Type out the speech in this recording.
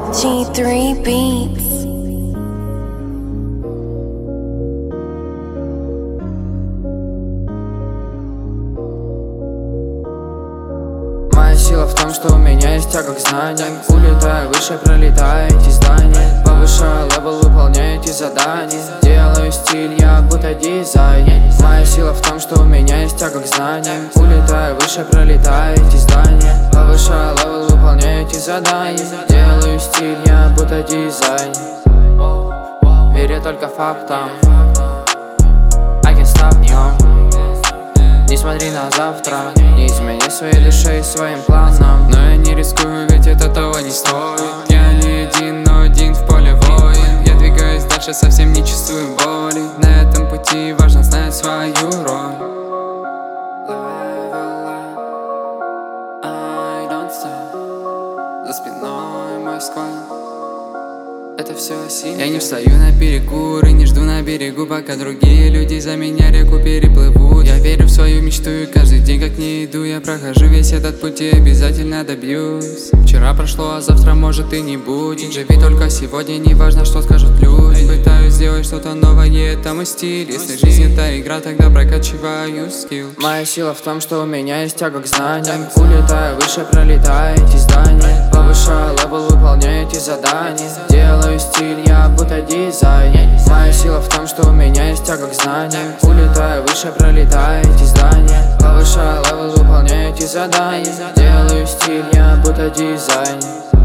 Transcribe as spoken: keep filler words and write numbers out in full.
джи три Beats. Моя сила в том, что у меня есть тяга к знаниям. Улетаю выше, пролетаю эти здания. Повышаю левел, выполняю эти задания. Делаю стиль, я будто дизайнер. Моя сила в том, что у меня есть тяга к знаниям. Улетаю выше, пролетаю эти здания. Повышаю левел, выполняю эти задания. Делаю стиль, я будто дизайнер. Верю только фактам. I can't stop, no. Не смотри на завтра, не измени своей душе и своим планам. Но я не рискую, ведь это того не стоит. Я не один, но один в поле воин. Я двигаюсь дальше, совсем не чувствую боли. На этом пути важно знать свою роль. I don't stop. За спиной мой склад. Это все сильно. Я не встаю на перекур и не жду на берегу, пока другие люди за меня реку переплывут. Я верю в свою мечту и каждый день как не иду, я прохожу весь этот путь и обязательно добьюсь. Вчера прошло, а завтра может и не будет. Живи только сегодня, не важно, что скажут люди. Пытаюсь сделать что-то новое, это мой стиль. Если жизнь это игра, тогда прокачиваю скилл. Моя сила в том, что у меня есть тяга к знаниям. Улетаю выше, пролетаю эти здания. Повышаю левел, выполняю эти задания. Делаю стиль, я будто дизайнер. Моя сила в том, что у меня есть тяга к знаниям. Улетаю выше, пролетаю эти здания. Повышаю левел, выполняю эти задания. Делаю стиль, я будто дизайнер.